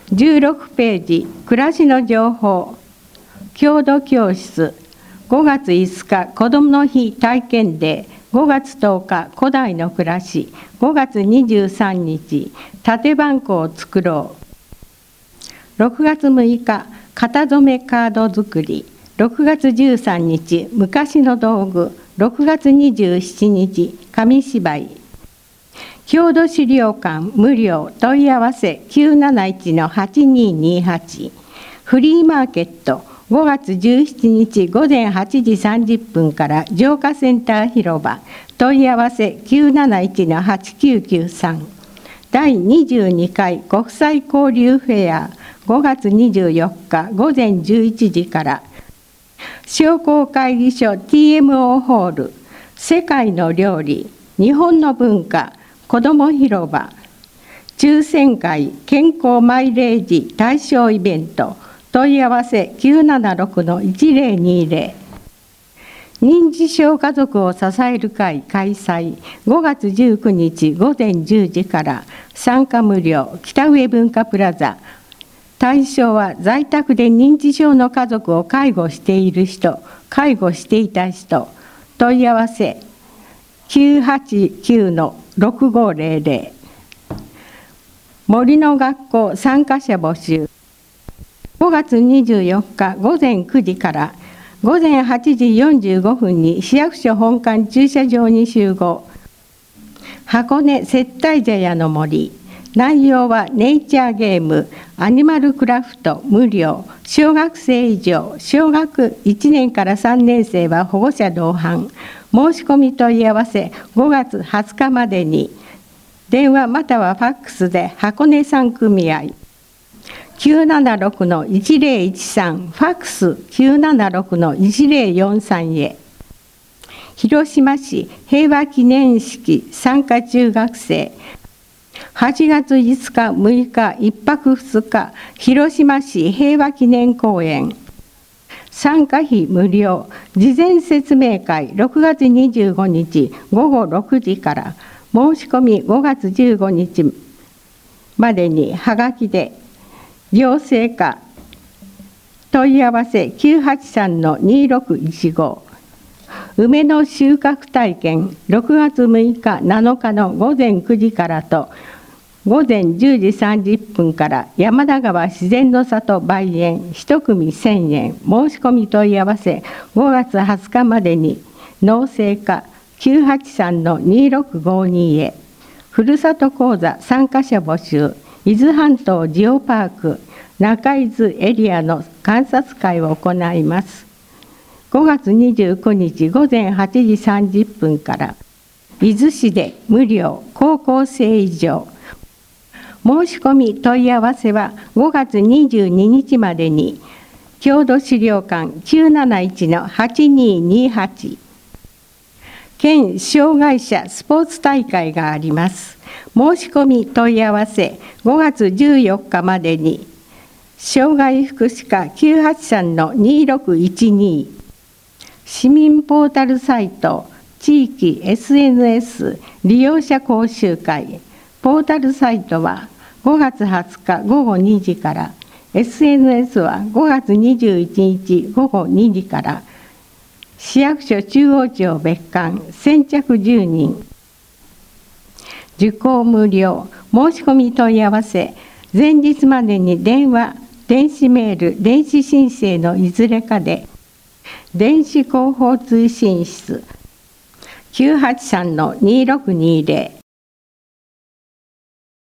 16ページ、暮らしの情報。郷土教室。5月5日、子どもの日体験デー。5月10日、古代の暮らし。5月23日、縦番号を作ろう。6月6日、型染めカード作り。6月13日、昔の道具。6月27日、紙芝居。郷土資料館無料問い合わせ 971-8228。フリーマーケット5月17日午前8時30分から浄化センター広場問い合わせ 971-8993。第22回国際交流フェア5月24日午前11時から商工会議所 TMO ホール世界の料理日本の文化子ども広場抽選会健康マイレージ対象イベント問い合わせ 976-1020。 認知症家族を支える会開催5月19日午前10時から参加無料北上文化プラザ。対象は在宅で認知症の家族を介護している人介護していた人。問い合わせ 989-6500。 森の学校参加者募集。5月24日午前9時から午前8時45分に市役所本館駐車場に集合。箱根接待茶屋の森。内容はネイチャーゲーム、アニマルクラフト無料、小学生以上、小学1年から3年生は保護者同伴。申し込み問い合わせ5月20日までに。電話またはファックスで箱根3組合 976-1013 ファックス 976-1043 へ。広島市平和記念式参加中学生8月5日6日1泊2日広島市平和記念公園。参加費無料。事前説明会6月25日午後6時から。申し込み5月15日までにはがきで。行政課問い合わせ 983-2615。梅の収穫体験6月6日7日の午前9時からと午前10時30分から山田川自然の里梅園1組1000円。申し込み問い合わせ5月20日までに。農政課983-2652 へ。ふるさと講座参加者募集。伊豆半島ジオパーク中伊豆エリアの観察会を行います。5月29日午前8時30分から伊豆市で無料高校生以上。申し込み問い合わせは5月22日までに。郷土資料館 971-8228。県障害者スポーツ大会があります。申し込み問い合わせ5月14日までに。障害福祉課 983-2612。市民ポータルサイト地域 SNS 利用者講習会。ポータルサイトは5月20日午後2時から。SNS は5月21日午後2時から。市役所中央町別館先着10人。受講無料。申し込み問い合わせ前日までに電話、電子メール、電子申請のいずれかで。電子広報通信室 983-2620。